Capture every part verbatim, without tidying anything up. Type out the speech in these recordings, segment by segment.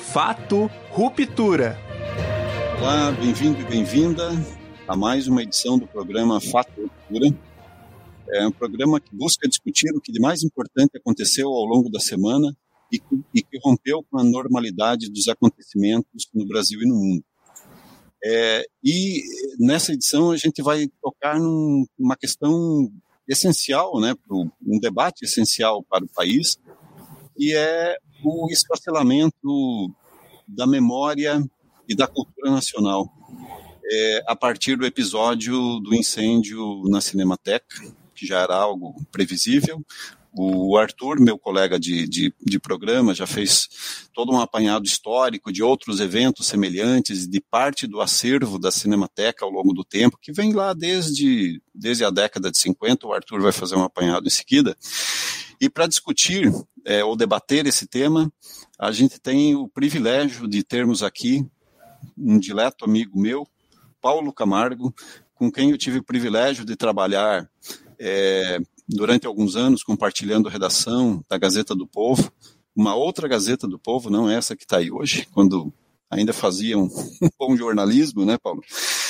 Fato Ruptura. Olá, bem-vindo e bem-vinda a mais uma edição do programa Fato Ruptura. É um programa que busca discutir o que de mais importante aconteceu ao longo da semana e que, e que rompeu com a normalidade dos acontecimentos no Brasil e no mundo. É, e nessa edição a gente vai tocar num, numa questão essencial, né, pro, um debate essencial para o país, que é o esfacelamento da memória e da cultura nacional, é, a partir do episódio do incêndio na Cinemateca, que já era algo previsível. O Arthur, meu colega de, de, de programa, já fez todo um apanhado histórico de outros eventos semelhantes, de parte do acervo da Cinemateca ao longo do tempo, que vem lá desde, desde a década de cinquenta, o Arthur vai fazer um apanhado em seguida. E para discutir é, ou debater esse tema, a gente tem o privilégio de termos aqui um dileto amigo meu, Paulo Camargo, com quem eu tive o privilégio de trabalhar é, durante alguns anos, compartilhando redação da Gazeta do Povo, uma outra Gazeta do Povo, não essa que está aí hoje, quando ainda faziam um bom jornalismo, né, Paulo?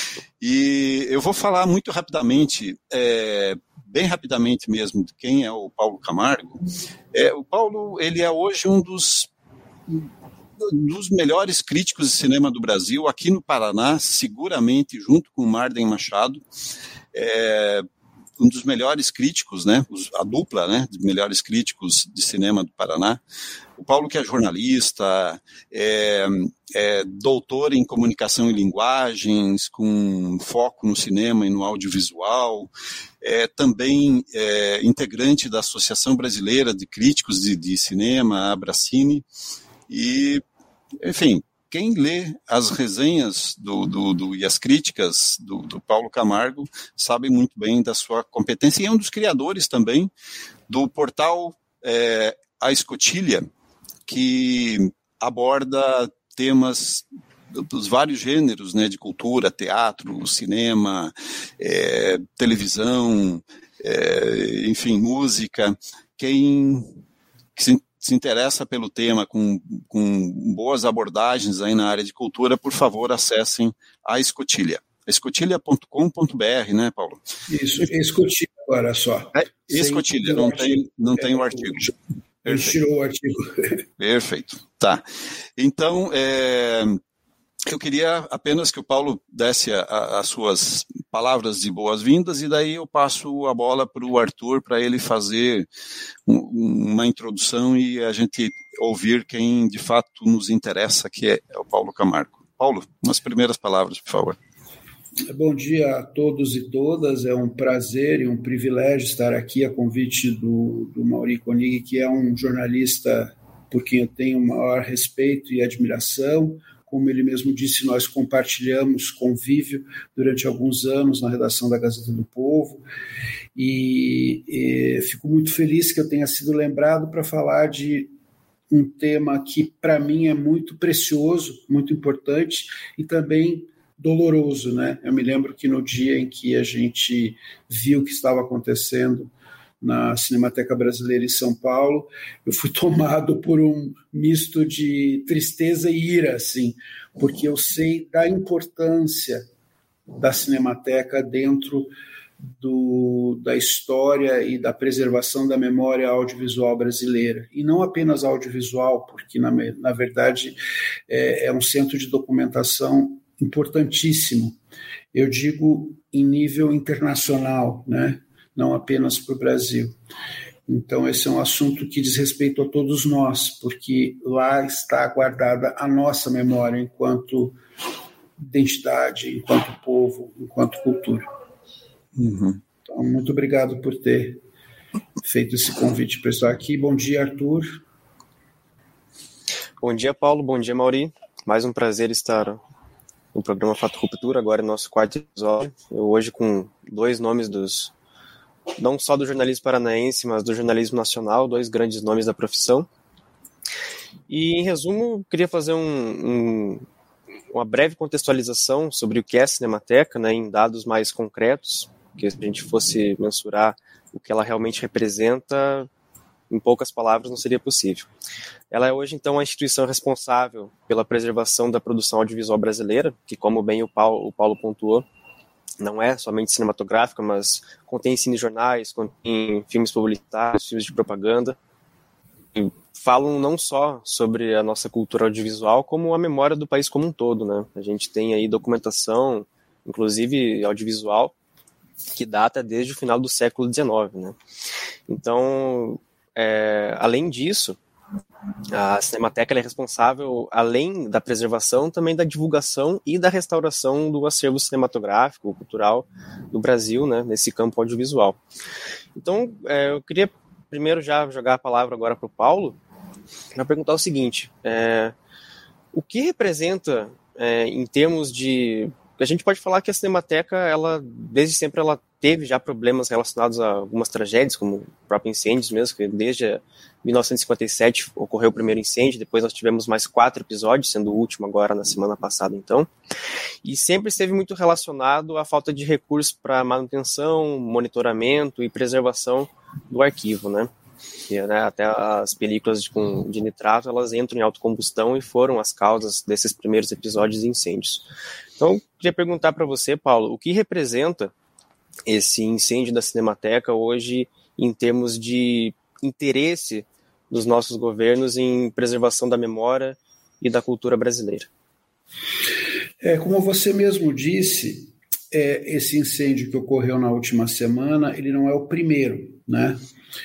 E eu vou falar muito rapidamente, é, bem rapidamente mesmo, de quem é o Paulo Camargo. É, o Paulo, ele é hoje um dos, dos melhores críticos de cinema do Brasil, aqui no Paraná, seguramente, junto com o Marden Machado, é, um dos melhores críticos, né, a dupla, né, de melhores críticos de cinema do Paraná. O Paulo, que é jornalista, é, é doutor em comunicação e linguagens, com foco no cinema e no audiovisual, é também é, integrante da Associação Brasileira de Críticos de, de Cinema, a Abracine, e, enfim, quem lê as resenhas do, do, do, e as críticas do, do Paulo Camargo sabe muito bem da sua competência, e é um dos criadores também do portal é, A Escotilha, que aborda temas dos vários gêneros, né, de cultura, teatro, cinema, é, televisão, é, enfim, música. Quem se, se interessa pelo tema com, com boas abordagens aí na área de cultura, por favor, acessem a Escotilha. escotilha ponto com ponto b r, né, Paulo? Isso, Escotilha agora só. É, Escotilha, não tem, não tem o artigo. Ele tirou o artigo. Perfeito, tá. Então, é, eu queria apenas que o Paulo desse a, a, as suas palavras de boas-vindas e daí eu passo a bola para o Arthur para ele fazer um, uma introdução e a gente ouvir quem de fato nos interessa, que é, é o Paulo Camargo. Paulo, umas primeiras palavras, por favor. Bom dia a todos e todas, é um prazer e um privilégio estar aqui a convite do, do Mauri Koenig, que é um jornalista por quem eu tenho maior respeito e admiração. Como ele mesmo disse, nós compartilhamos convívio durante alguns anos na redação da Gazeta do Povo e, e fico muito feliz que eu tenha sido lembrado para falar de um tema que para mim é muito precioso, muito importante e também doloroso, né? Eu me lembro que no dia em que a gente viu o que estava acontecendo na Cinemateca Brasileira em São Paulo, eu fui tomado por um misto de tristeza e ira, assim, porque eu sei da importância da Cinemateca dentro do, da história e da preservação da memória audiovisual brasileira. E não apenas audiovisual, porque, na, na verdade, é, é um centro de documentação importantíssimo, eu digo em nível internacional, né? Não apenas para o Brasil. Então esse é um assunto que diz respeito a todos nós, porque lá está guardada a nossa memória enquanto identidade, enquanto povo, enquanto cultura. Uhum. Então, muito obrigado por ter feito esse convite para estar aqui. Bom dia, Arthur. Bom dia, Paulo. Bom dia, Mauri. Mais um prazer estar no programa Fato Ruptura, agora é nosso quarto episódio. Eu hoje com dois nomes dos, não só do jornalismo paranaense, mas do jornalismo nacional, dois grandes nomes da profissão. E, em resumo, queria fazer um, um, uma breve contextualização sobre o que é a Cinemateca, né, em dados mais concretos, porque se a gente fosse mensurar o que ela realmente representa, em poucas palavras, não seria possível. Ela é hoje, então, a instituição responsável pela preservação da produção audiovisual brasileira, que, como bem o Paulo, o Paulo pontuou, não é somente cinematográfica, mas contém cinejornais, contém filmes publicitários, filmes de propaganda, e falam não só sobre a nossa cultura audiovisual, como a memória do país como um todo, né? A gente tem aí documentação, inclusive audiovisual, que data desde o final do século dezenove, né? Então, é, além disso, a Cinemateca ela é responsável, além da preservação, também da divulgação e da restauração do acervo cinematográfico, cultural do Brasil, né, nesse campo audiovisual. Então, é, eu queria primeiro já jogar a palavra agora para o Paulo, para perguntar o seguinte, é, o que representa, é, em termos de... A gente pode falar que a Cinemateca, ela, desde sempre, ela teve já problemas relacionados a algumas tragédias, como o próprio incêndios mesmo, que desde mil novecentos e cinquenta e sete ocorreu o primeiro incêndio, depois nós tivemos mais quatro episódios, sendo o último agora na semana passada, então. E sempre esteve muito relacionado à falta de recursos para manutenção, monitoramento e preservação do arquivo, né? E, né, até as películas de, com, de nitrato, elas entram em autocombustão e foram as causas desses primeiros episódios de incêndios. Então, eu queria perguntar para você, Paulo, o que representa esse incêndio da Cinemateca hoje em termos de interesse dos nossos governos em preservação da memória e da cultura brasileira? É, como você mesmo disse, é, esse incêndio que ocorreu na última semana, ele não é o primeiro, né?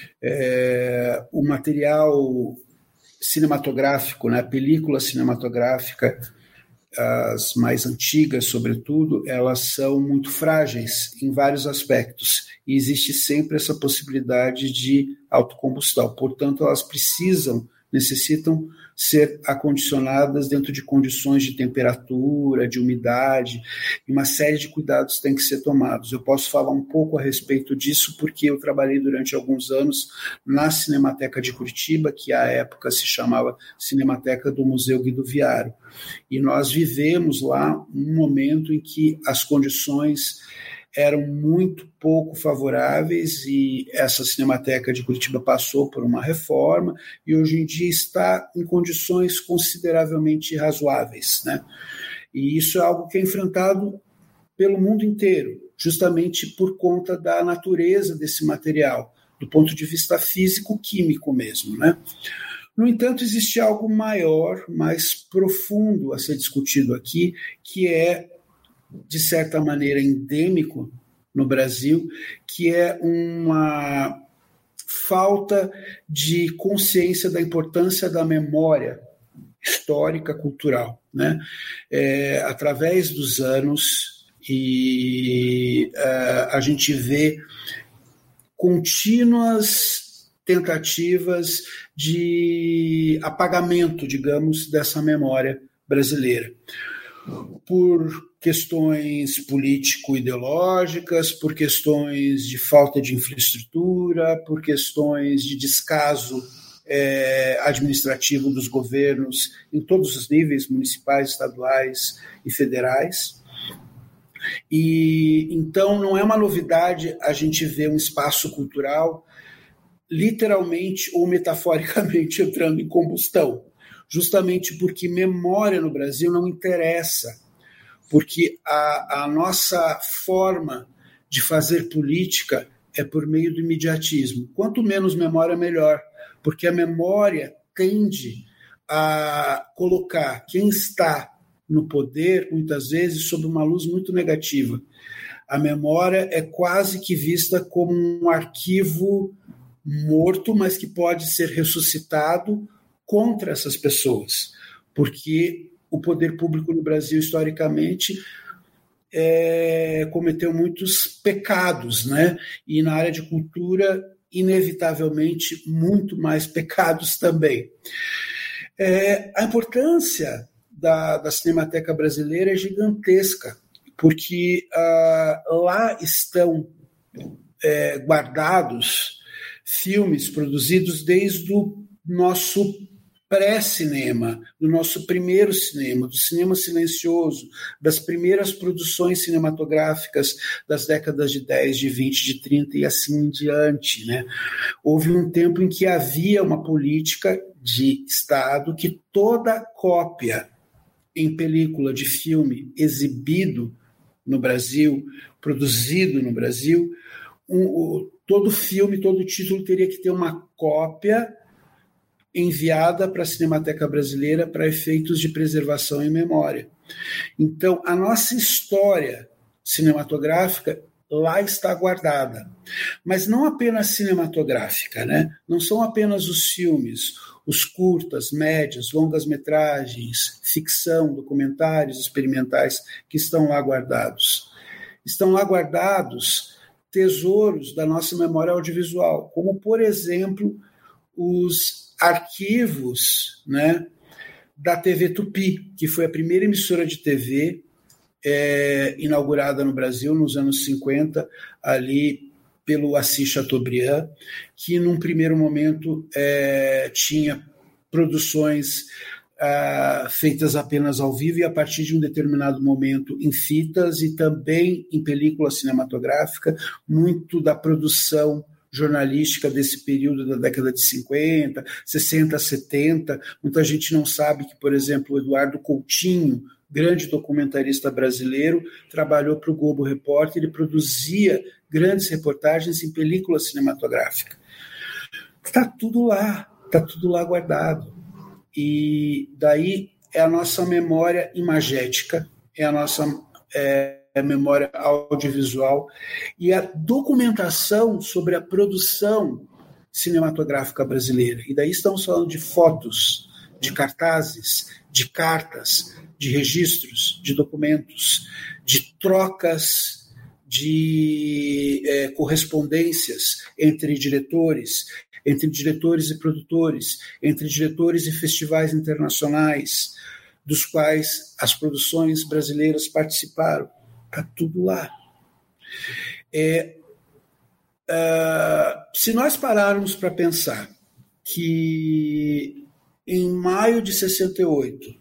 É, o material cinematográfico, né, a película cinematográfica, as mais antigas, sobretudo, elas são muito frágeis em vários aspectos e existe sempre essa possibilidade de autocombustão. Portanto, elas precisam, necessitam ser acondicionadas dentro de condições de temperatura, de umidade, e uma série de cuidados têm que ser tomados. Eu posso falar um pouco a respeito disso porque eu trabalhei durante alguns anos na Cinemateca de Curitiba, que à época se chamava Cinemateca do Museu Guido Viaro, e nós vivemos lá um momento em que as condições eram muito pouco favoráveis e essa Cinemateca de Curitiba passou por uma reforma e hoje em dia está em condições consideravelmente razoáveis, né? E isso é algo que é enfrentado pelo mundo inteiro, justamente por conta da natureza desse material, do ponto de vista físico-químico mesmo, né? No entanto, existe algo maior, mais profundo a ser discutido aqui, que é, de certa maneira, endêmico no Brasil, que é uma falta de consciência da importância da memória histórica, cultural, né? É, através dos anos, e uh, a gente vê contínuas tentativas de apagamento, digamos, dessa memória brasileira, por questões político-ideológicas, por questões de falta de infraestrutura, por questões de descaso é, administrativo dos governos em todos os níveis, municipais, estaduais e federais. E então não é uma novidade a gente ver um espaço cultural literalmente ou metaforicamente entrando em combustão, justamente porque memória no Brasil não interessa, porque a, a nossa forma de fazer política é por meio do imediatismo. Quanto menos memória, melhor, porque a memória tende a colocar quem está no poder, muitas vezes, sob uma luz muito negativa. A memória é quase que vista como um arquivo morto, mas que pode ser ressuscitado contra essas pessoas, porque o poder público no Brasil, historicamente, é, cometeu muitos pecados, né? E na área de cultura, inevitavelmente, muito mais pecados também. É, a importância da, da Cinemateca Brasileira é gigantesca, porque ah, lá estão é, guardados filmes produzidos desde o nosso pré-cinema, do nosso primeiro cinema, do cinema silencioso, das primeiras produções cinematográficas das décadas de dez, de vinte, de trinta e assim em diante, né? Houve um tempo em que havia uma política de Estado que toda cópia em película de filme exibido no Brasil, produzido no Brasil, um, todo filme, todo título teria que ter uma cópia enviada para a Cinemateca Brasileira para efeitos de preservação e memória. Então, a nossa história cinematográfica lá está guardada. Mas não apenas cinematográfica, né? Não são apenas os filmes, os curtas, médias, longas-metragens, ficção, documentários experimentais que estão lá guardados. Estão lá guardados tesouros da nossa memória audiovisual, como, por exemplo, os arquivos, né, da T V Tupi, que foi a primeira emissora de T V é, inaugurada no Brasil nos anos cinquenta, ali pelo Assis Chateaubriand, que num primeiro momento é, tinha produções ah, feitas apenas ao vivo e a partir de um determinado momento em fitas e também em película cinematográfica, muito da produção jornalística desse período da década de cinquenta, sessenta, setenta. Muita gente não sabe que, por exemplo, o Eduardo Coutinho, grande documentarista brasileiro, trabalhou para o Globo Repórter e produzia grandes reportagens em película cinematográfica. Está tudo lá, está tudo lá guardado. E daí é a nossa memória imagética, é a nossa é, a memória audiovisual e a documentação sobre a produção cinematográfica brasileira. E daí estamos falando de fotos, de cartazes, de cartas, de registros, de documentos, de trocas, de é, correspondências entre diretores, entre diretores e produtores, entre diretores e festivais internacionais, dos quais as produções brasileiras participaram. Está tudo lá. É, uh, se nós pararmos para pensar que em maio de sessenta e oito,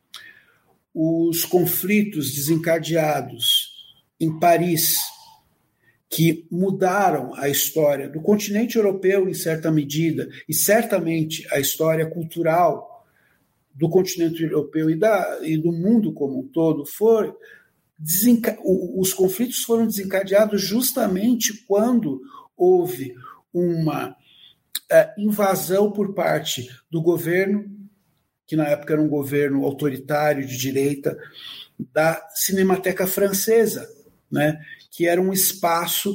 os conflitos desencadeados em Paris, que mudaram a história do continente europeu em certa medida, e certamente a história cultural do continente europeu e, da, e do mundo como um todo, foi Desenca... os conflitos foram desencadeados justamente quando houve uma uh, invasão por parte do governo, que na época era um governo autoritário de direita, da Cinemateca Francesa, né, que era um espaço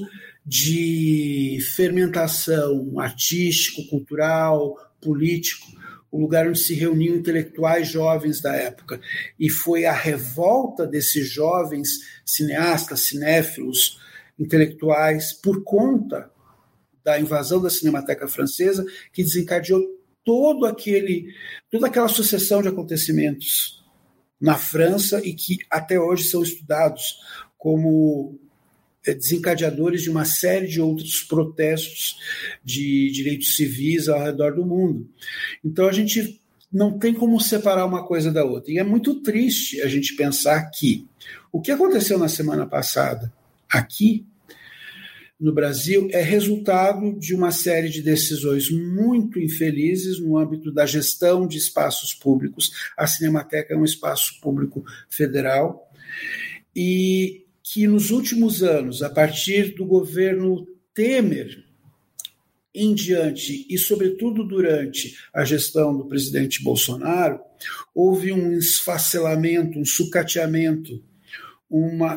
de fermentação artístico, cultural, político, o lugar onde se reuniam intelectuais jovens da época. E foi a revolta desses jovens cineastas, cinéfilos, intelectuais, por conta da invasão da Cinemateca Francesa, que desencadeou todo aquele, toda aquela sucessão de acontecimentos na França e que até hoje são estudados como desencadeadores de uma série de outros protestos de direitos civis ao redor do mundo. Então a gente não tem como separar uma coisa da outra. E é muito triste a gente pensar que o que aconteceu na semana passada aqui no Brasil é resultado de uma série de decisões muito infelizes no âmbito da gestão de espaços públicos. A Cinemateca é um espaço público federal e que nos últimos anos, a partir do governo Temer em diante, e sobretudo durante a gestão do presidente Bolsonaro, houve um esfacelamento, um sucateamento, uma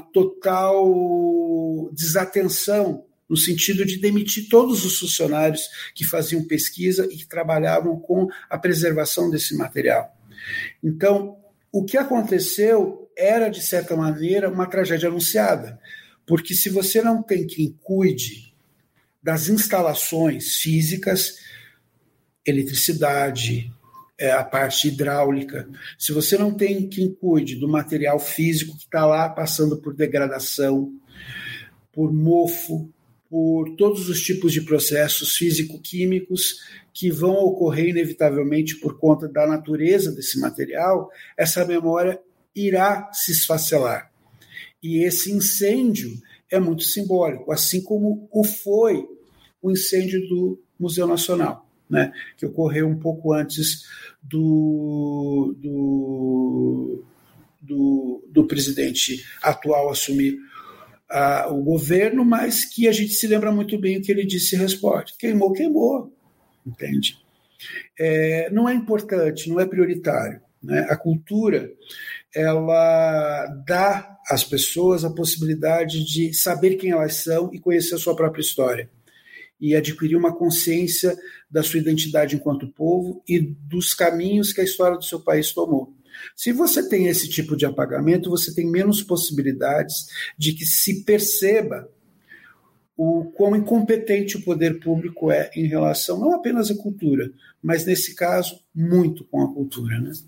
total desatenção, no sentido de demitir todos os funcionários que faziam pesquisa e que trabalhavam com a preservação desse material. Então, o que aconteceu era, de certa maneira, uma tragédia anunciada, porque se você não tem quem cuide das instalações físicas, eletricidade, é, a parte hidráulica, se você não tem quem cuide do material físico que está lá passando por degradação, por mofo, por todos os tipos de processos físico-químicos que vão ocorrer inevitavelmente por conta da natureza desse material, essa memória irá se esfacelar. E esse incêndio é muito simbólico, assim como o foi o incêndio do Museu Nacional, né, que ocorreu um pouco antes do, do, do, do presidente atual assumir a, o governo, mas que a gente se lembra muito bem o que ele disse em resposta. Queimou, queimou, entende? É, não é importante, não é prioritário, né? A cultura, ela dá às pessoas a possibilidade de saber quem elas são e conhecer a sua própria história, e adquirir uma consciência da sua identidade enquanto povo e dos caminhos que a história do seu país tomou. Se você tem esse tipo de apagamento, você tem menos possibilidades de que se perceba o quão incompetente o poder público é em relação não apenas à cultura, mas, nesse caso, muito com a cultura, né?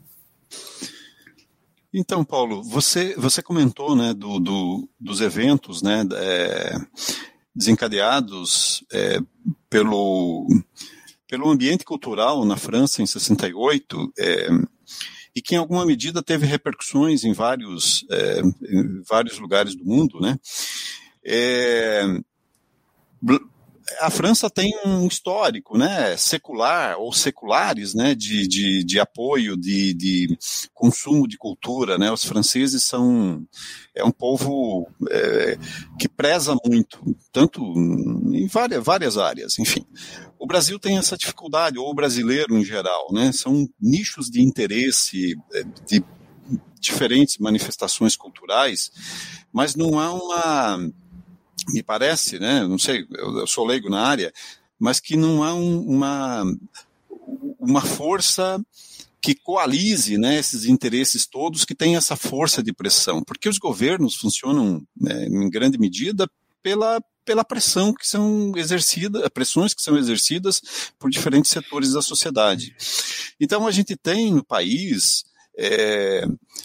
Então, Paulo, você, você comentou, né, do, do, dos eventos, né, é, desencadeados é, pelo, pelo ambiente cultural na França em sessenta e oito, é, e que em alguma medida teve repercussões em vários, é, em vários lugares do mundo, né? É, a França tem um histórico, né, secular ou seculares, né, de, de, de apoio, de, de consumo de cultura, né. Os franceses são é um povo é, que preza muito, tanto em várias, várias áreas, enfim. O Brasil tem essa dificuldade, ou o brasileiro em geral, né, são nichos de interesse de diferentes manifestações culturais, mas não há uma... me parece, né, não sei, eu, eu sou leigo na área, mas que não há um, uma, uma força que coalize, né, esses interesses todos, que tem essa força de pressão, porque os governos funcionam, né, em grande medida pela, pela pressão que são exercidas, pressões que são exercidas por diferentes setores da sociedade. Então a gente tem no país... É,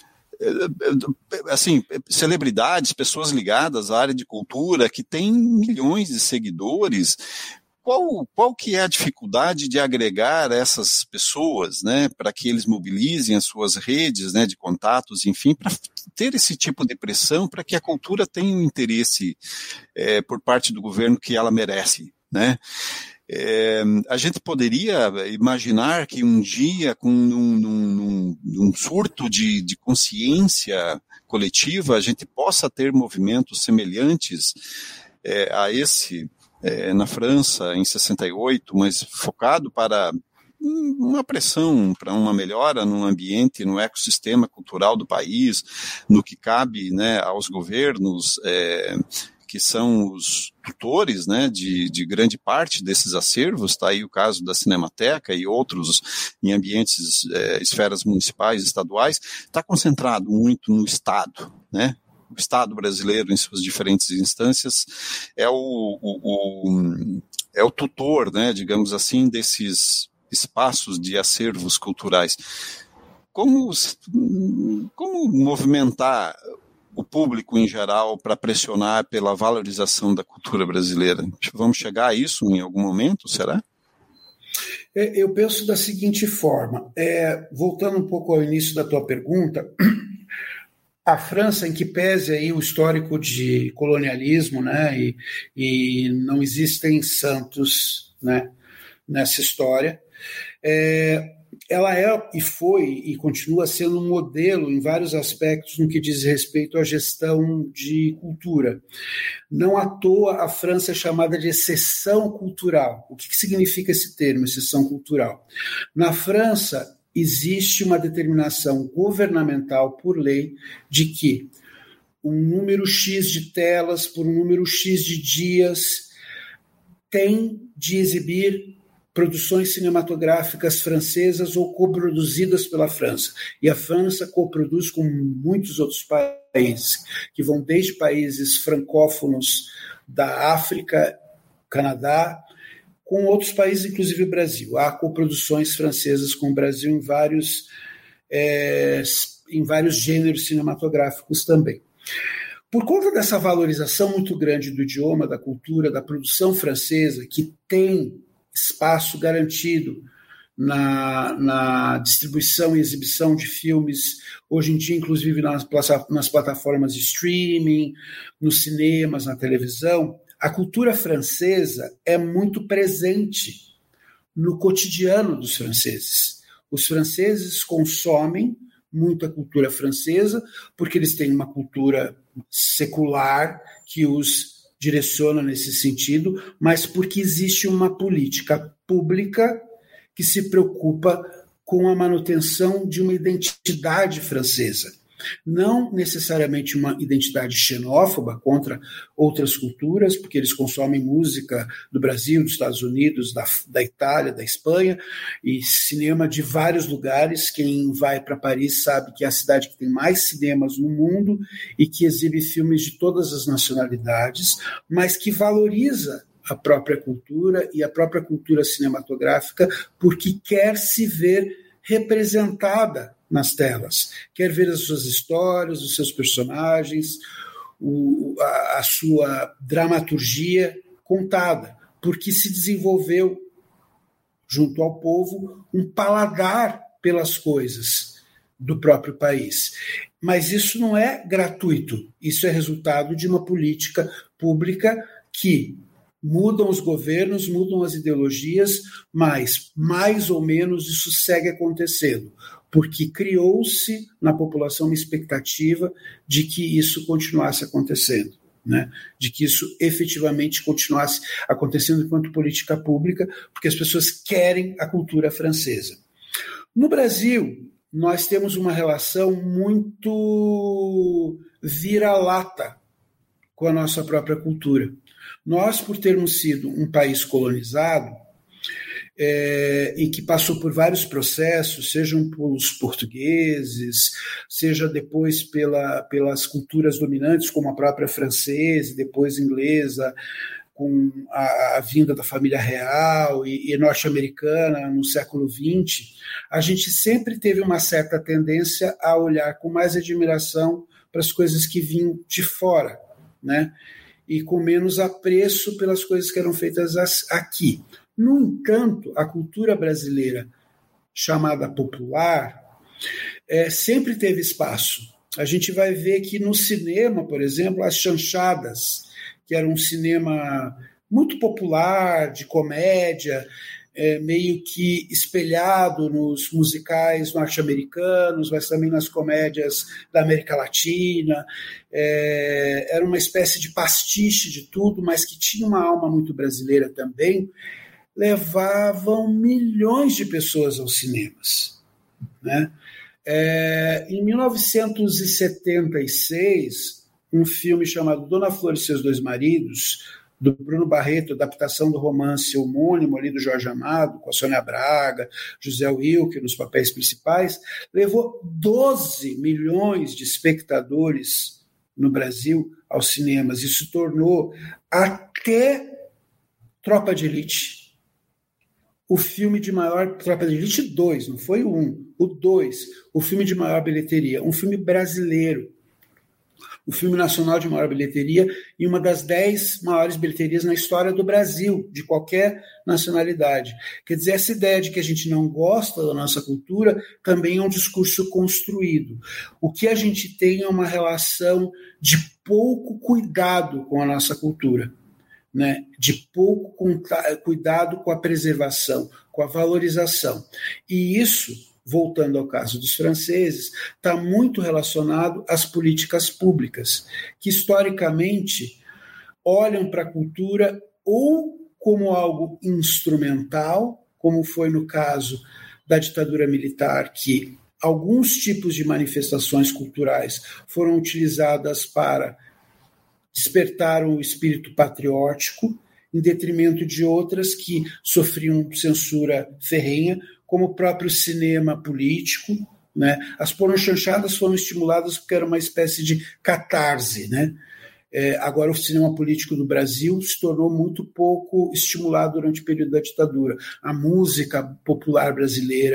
assim, celebridades, pessoas ligadas à área de cultura que têm milhões de seguidores. Qual, qual que é a dificuldade de agregar essas pessoas, né, para que eles mobilizem as suas redes, né, de contatos, enfim, para ter esse tipo de pressão, para que a cultura tenha um interesse é, por parte do governo que ela merece, né? É, a gente poderia imaginar que um dia, com um, um, um surto de, de consciência coletiva, a gente possa ter movimentos semelhantes é, a esse é, na França, em sessenta e oito, mas focado para uma pressão, para uma melhora no ambiente, no ecossistema cultural do país, no que cabe, né, aos governos, é, que são os tutores, né, de, de grande parte desses acervos. Está aí o caso da Cinemateca e outros em ambientes, é, esferas municipais e estaduais, está concentrado muito no Estado, né? O Estado brasileiro, em suas diferentes instâncias, é o, o, o, é o tutor, né, digamos assim, desses espaços de acervos culturais. Como, como movimentar o público em geral para pressionar pela valorização da cultura brasileira? Vamos chegar a isso em algum momento, será? Eu penso da seguinte forma, é, voltando um pouco ao início da tua pergunta, a França, em que pese aí o histórico de colonialismo, né, e, e não existem santos, né, nessa história, é, ela é e foi e continua sendo um modelo em vários aspectos no que diz respeito à gestão de cultura. Não à toa a França é chamada de exceção cultural. O que, que significa esse termo, exceção cultural? Na França existe uma determinação governamental por lei de que um número X de telas por um número X de dias tem de exibir produções cinematográficas francesas ou coproduzidas pela França. E a França coproduz com muitos outros países, que vão desde países francófonos da África, Canadá, com outros países, inclusive o Brasil. Há coproduções francesas com o Brasil em vários, é, em vários gêneros cinematográficos também. Por conta dessa valorização muito grande do idioma, da cultura, da produção francesa, que tem espaço garantido na, na distribuição e exibição de filmes, hoje em dia, inclusive nas, nas plataformas de streaming, nos cinemas, na televisão, a cultura francesa é muito presente no cotidiano dos franceses. Os franceses consomem muito a cultura francesa, porque eles têm uma cultura secular que os direciona nesse sentido, mas porque existe uma política pública que se preocupa com a manutenção de uma identidade francesa. Não necessariamente uma identidade xenófoba contra outras culturas, porque eles consomem música do Brasil, dos Estados Unidos, da, da Itália, da Espanha, e cinema de vários lugares. Quem vai para Paris sabe que é a cidade que tem mais cinemas no mundo e que exibe filmes de todas as nacionalidades, mas que valoriza a própria cultura e a própria cultura cinematográfica porque quer se ver representada nas telas, quer ver as suas histórias, os seus personagens, o, a, a sua dramaturgia contada, porque se desenvolveu junto ao povo um paladar pelas coisas do próprio país. Mas isso não é gratuito, isso é resultado de uma política pública que mudam os governos, mudam as ideologias, mas mais ou menos isso segue acontecendo, porque criou-se na população uma expectativa de que isso continuasse acontecendo, né? De que isso efetivamente continuasse acontecendo enquanto política pública, porque as pessoas querem a cultura francesa. No Brasil, nós temos uma relação muito vira-lata com a nossa própria cultura. Nós, por termos sido um país colonizado, é, e que passou por vários processos, sejam pelos portugueses, seja depois pela, pelas culturas dominantes, como a própria francesa, depois inglesa, com a, a vinda da família real e, e norte-americana no século vinte, a gente sempre teve uma certa tendência a olhar com mais admiração para as coisas que vinham de fora, né? E com menos apreço pelas coisas que eram feitas aqui. No entanto, a cultura brasileira, chamada popular, é, sempre teve espaço. A gente vai ver que no cinema, por exemplo, as chanchadas, que era um cinema muito popular, de comédia, é, meio que espelhado nos musicais norte-americanos, mas também nas comédias da América Latina. É, era uma espécie de pastiche de tudo, mas que tinha uma alma muito brasileira também. Levavam milhões de pessoas aos cinemas, né? É, em mil novecentos e setenta e seis, um filme chamado Dona Flor e Seus Dois Maridos, do Bruno Barreto, adaptação do romance homônimo ali do Jorge Amado, com a Sônia Braga, José Wilker nos papéis principais, levou doze milhões de espectadores no Brasil aos cinemas. Isso tornou até Tropa de Elite o filme de maior... Tropa de Elite dois, não foi o um, o dois, o filme de maior bilheteria, um filme brasileiro, o filme nacional de maior bilheteria e uma das dez maiores bilheterias na história do Brasil, de qualquer nacionalidade. Quer dizer, essa ideia de que a gente não gosta da nossa cultura também é um discurso construído. O que a gente tem é uma relação de pouco cuidado com a nossa cultura, né? De pouco cuidado com a preservação, com a valorização. E isso, voltando ao caso dos franceses, está muito relacionado às políticas públicas, que historicamente olham para a cultura ou como algo instrumental, como foi no caso da ditadura militar, que alguns tipos de manifestações culturais foram utilizadas para despertar o espírito patriótico, em detrimento de outras que sofriam censura ferrenha, como o próprio cinema político, né? As pornochanchadas foram estimuladas porque era uma espécie de catarse, né? É, agora o cinema político do Brasil se tornou muito pouco estimulado durante o período da ditadura. A música popular brasileira,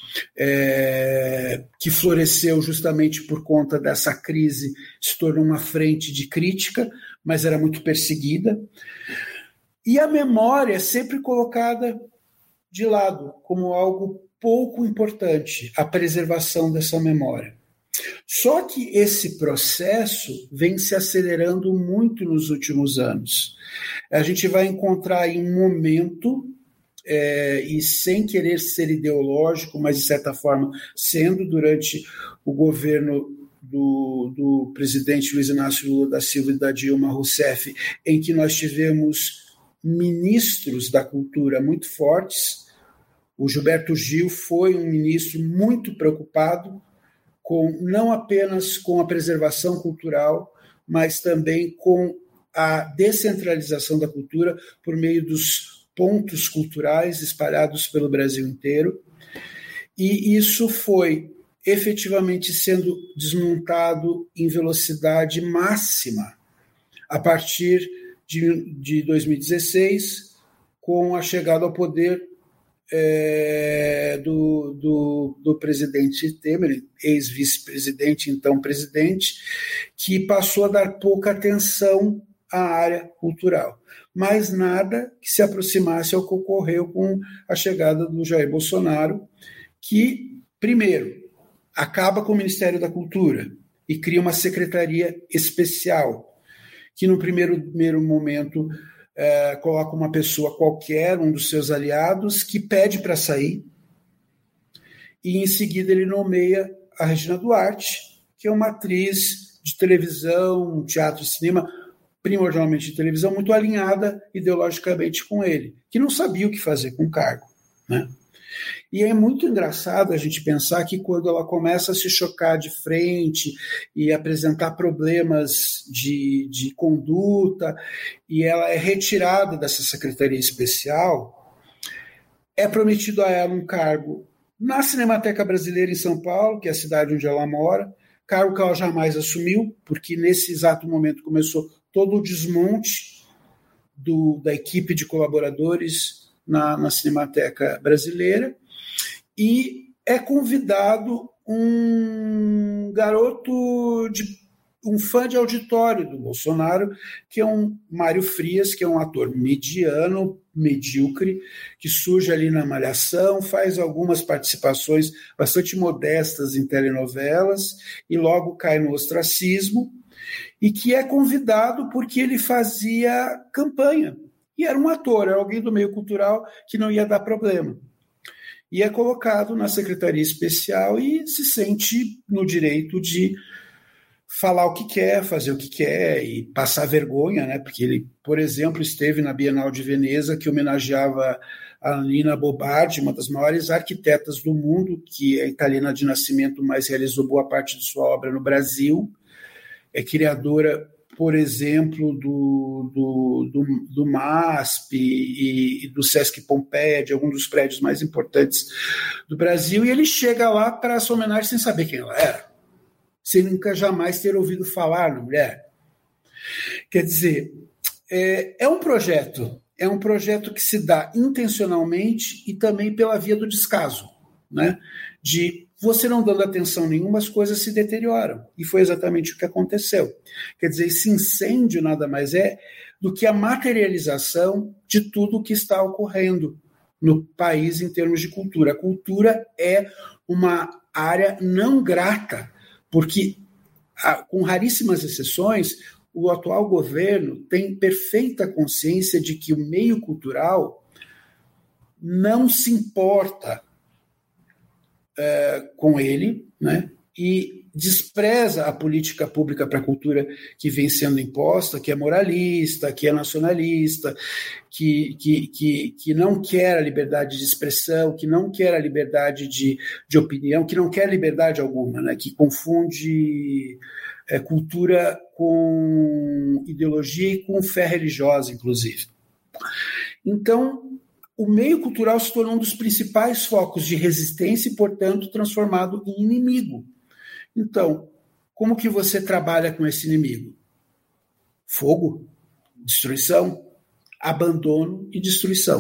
é, que floresceu justamente por conta dessa crise, se tornou uma frente de crítica, mas era muito perseguida. E a memória é sempre colocada de lado como algo pouco importante, a preservação dessa memória. Só que esse processo vem se acelerando muito nos últimos anos. A gente vai encontrar aí um momento, é, e sem querer ser ideológico, mas de certa forma sendo durante o governo do, do presidente Luiz Inácio Lula da Silva e da Dilma Rousseff, em que nós tivemos ministros da cultura muito fortes. O Gilberto Gil foi um ministro muito preocupado com, não apenas com a preservação cultural, mas também com a descentralização da cultura por meio dos pontos culturais espalhados pelo Brasil inteiro. E isso foi efetivamente sendo desmontado em velocidade máxima a partir de, de dois mil e dezesseis, com a chegada ao poder É, do, do, do presidente Temer, ex-vice-presidente, então presidente, que passou a dar pouca atenção à área cultural. Mas nada que se aproximasse ao que ocorreu com a chegada do Jair Bolsonaro, que, primeiro, acaba com o Ministério da Cultura e cria uma secretaria especial, que no primeiro, primeiro momento É, coloca uma pessoa qualquer, um dos seus aliados, que pede para sair, e em seguida ele nomeia a Regina Duarte, que é uma atriz de televisão, teatro e cinema, primordialmente de televisão, muito alinhada ideologicamente com ele, que não sabia o que fazer com o cargo, né? E é muito engraçado a gente pensar que quando ela começa a se chocar de frente e apresentar problemas de, de conduta, e ela é retirada dessa secretaria especial, é prometido a ela um cargo na Cinemateca Brasileira em São Paulo, que é a cidade onde ela mora, cargo que ela jamais assumiu, porque nesse exato momento começou todo o desmonte do, da equipe de colaboradores na, na Cinemateca Brasileira, e é convidado um garoto, de, um fã de auditório do Bolsonaro, que é um Mário Frias, que é um ator mediano, medíocre, que surge ali na Malhação, faz algumas participações bastante modestas em telenovelas e logo cai no ostracismo, e que é convidado porque ele fazia campanha. E era um ator, era alguém do meio cultural que não ia dar problema. E é colocado na secretaria especial e se sente no direito de falar o que quer, fazer o que quer e passar vergonha, né? Porque ele, por exemplo, esteve na Bienal de Veneza, que homenageava a Lina Bobardi, uma das maiores arquitetas do mundo, que é italiana de nascimento, mas realizou boa parte de sua obra no Brasil. É criadora, por exemplo, do, do, do, do M A S P e, e do Sesc Pompeia, de alguns dos prédios mais importantes do Brasil, e ele chega lá para essa homenagem sem saber quem ela era, sem nunca jamais ter ouvido falar na mulher. Quer dizer, é, é um projeto, é um projeto que se dá intencionalmente e também pela via do descaso, né? De você não dando atenção nenhuma, as coisas se deterioram. E foi exatamente o que aconteceu. Quer dizer, esse incêndio nada mais é do que a materialização de tudo o que está ocorrendo no país em termos de cultura. A cultura é uma área não grata, porque, com raríssimas exceções, o atual governo tem perfeita consciência de que o meio cultural não se importa É, com ele, né? E despreza a política pública para a cultura que vem sendo imposta, que é moralista, que é nacionalista, que, que, que, que não quer a liberdade de expressão, que não quer a liberdade de, de opinião, que não quer liberdade alguma, né? Que confunde é, cultura com ideologia e com fé religiosa, inclusive. Então, o meio cultural se tornou um dos principais focos de resistência e, portanto, transformado em inimigo. Então, como que você trabalha com esse inimigo? Fogo, destruição, abandono e destruição.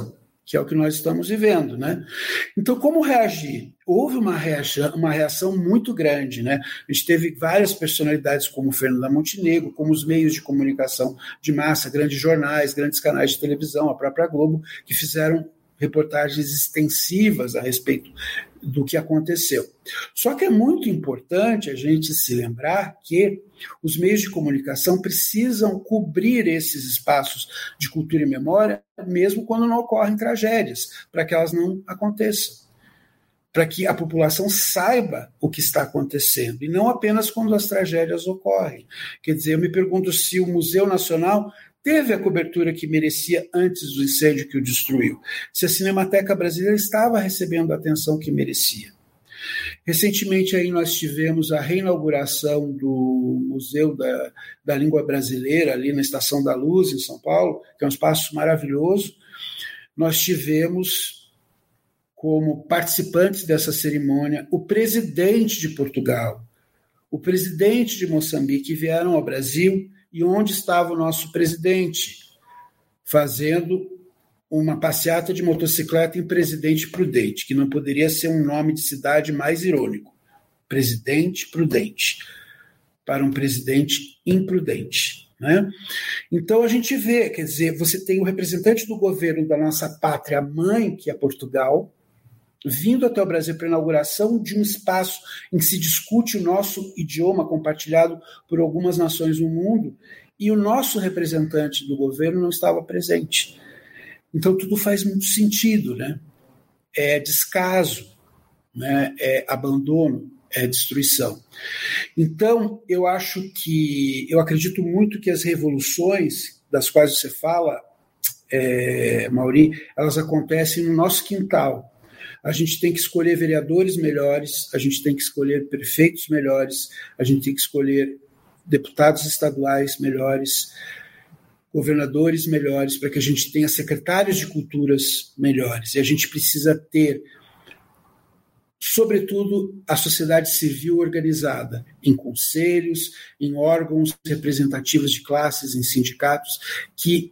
que é o que nós estamos vivendo, né? Então, como reagir? Houve uma reação, uma reação muito grande, né? A gente teve várias personalidades, como Fernanda Montenegro, como os meios de comunicação de massa, grandes jornais, grandes canais de televisão, a própria Globo, que fizeram reportagens extensivas a respeito do que aconteceu. Só que é muito importante a gente se lembrar que os meios de comunicação precisam cobrir esses espaços de cultura e memória, mesmo quando não ocorrem tragédias, para que elas não aconteçam, para que a população saiba o que está acontecendo, e não apenas quando as tragédias ocorrem. Quer dizer, eu me pergunto se o Museu Nacional teve a cobertura que merecia antes do incêndio que o destruiu, se a Cinemateca Brasileira estava recebendo a atenção que merecia. Recentemente aí nós tivemos a reinauguração do Museu da, da Língua Brasileira, ali na Estação da Luz, em São Paulo, que é um espaço maravilhoso. Nós tivemos como participantes dessa cerimônia o presidente de Portugal, o presidente de Moçambique, vieram ao Brasil. E onde estava o nosso presidente? Fazendo uma passeata de motocicleta em Presidente Prudente, que não poderia ser um nome de cidade mais irônico. Presidente Prudente, para um presidente imprudente, né? Então a gente vê, quer dizer, você tem o representante do governo da nossa pátria mãe, que é Portugal, vindo até o Brasil para a inauguração de um espaço em que se discute o nosso idioma compartilhado por algumas nações no mundo, e o nosso representante do governo não estava presente. Então tudo faz muito sentido, né? É descaso, né? É abandono, é destruição. Então eu acho que, eu acredito muito que as revoluções das quais você fala, é, Mauri, elas acontecem no nosso quintal. A gente tem que escolher vereadores melhores, a gente tem que escolher prefeitos melhores, a gente tem que escolher deputados estaduais melhores, governadores melhores, para que a gente tenha secretários de culturas melhores. E a gente precisa ter, sobretudo, a sociedade civil organizada em conselhos, em órgãos representativos de classes, em sindicatos, que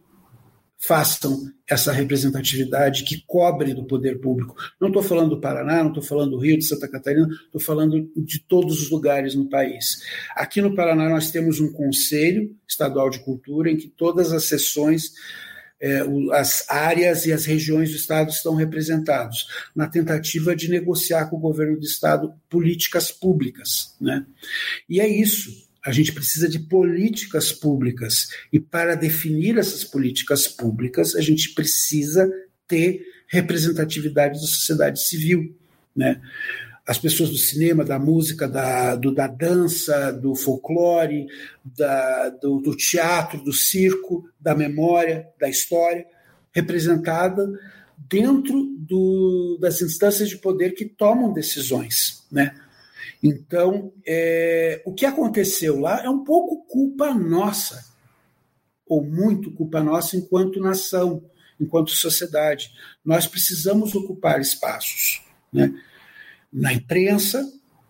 façam essa representatividade, que cobrem do poder público. Não estou falando do Paraná, não estou falando do Rio, de Santa Catarina, estou falando de todos os lugares no país. Aqui no Paraná nós temos um Conselho Estadual de Cultura em que todas as seções, eh, as áreas e as regiões do Estado estão representados, na tentativa de negociar com o governo do Estado políticas públicas, né? E é isso. A gente precisa de políticas públicas, e para definir essas políticas públicas, a gente precisa ter representatividade da sociedade civil, né? As pessoas do cinema, da música, da, do, da dança, do folclore, da, do, do teatro, do circo, da memória, da história, representada dentro do, das instâncias de poder que tomam decisões, né? Então, é, o que aconteceu lá é um pouco culpa nossa, ou muito culpa nossa enquanto nação, enquanto sociedade. Nós precisamos ocupar espaços, né? Na imprensa,